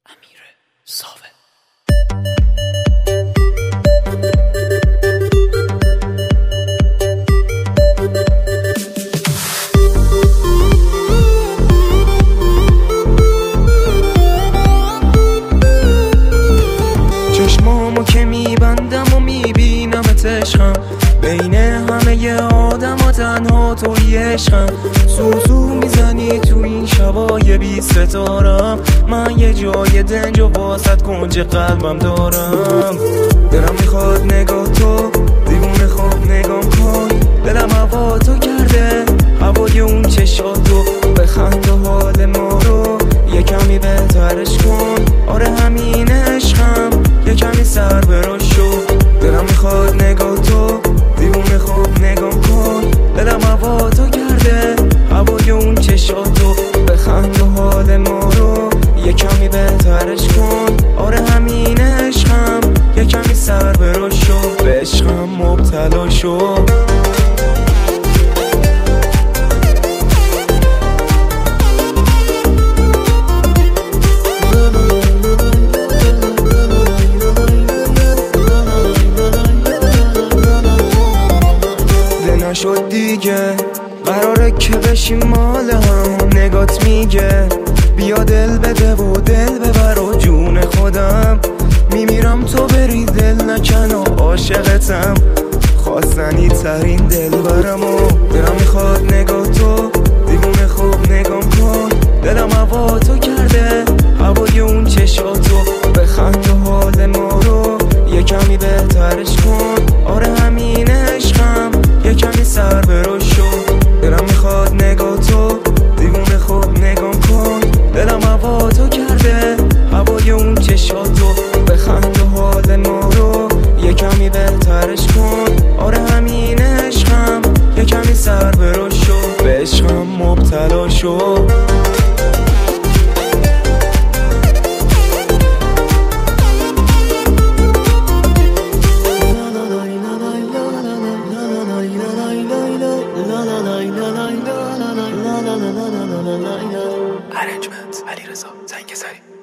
امیر صاوه. چشمامو که میبندم و میبینمت عشقم، بین همه آدم ها تنها توی عشقم. سوزو میزنی تو این شبای بی ستارم، من یه جای دنج و واسط کنج قلبم دارم. دلم میخواد نگاه تو، دیوونه خواب نگام کن. دلم هوا تو کرده، هوای اون چشاتو، بخند و حال ما رو یه کمی بهترش کن. آره همین عشقم، یه کمی سر براشو. دلم میخواد نگاه تو، دیوونه خواب نگام کن. دلم هوا تو کرده، هوای اون چشاتو، بخند و حال ما رو یه کمی بهترش کن. آره همین عشقم، یه کمی سر براشو. به عشقم مبتلا شو. شد دیگه قراره که بشیم مال هم. نگات میگه بیا دل بده و دل ببر و جون خودم. میمیرم تو بری دل نکن و عاشقتم، خواستنی ترین دل برم. و دلم میخواد نگاه تو، دیوونه خوب نگام کن. دلم هوا تو کرده، هوای اون چشاتو، بخند و حال ما رو یه کمی بهترش کن. آره همین عشقم، یه کمی سر براشو. دلم میخواد نگاه تو، دیوونه خوب نگام کن. دلم هوا تو کرده، هوای اون چشاتو، بخند و حال ما رو یه کمی بهترش کن. آره همین عشقم، یه کمی سر براشو. به عشقم مبتلا شو. ارنجمنت علیرضا زنگسری.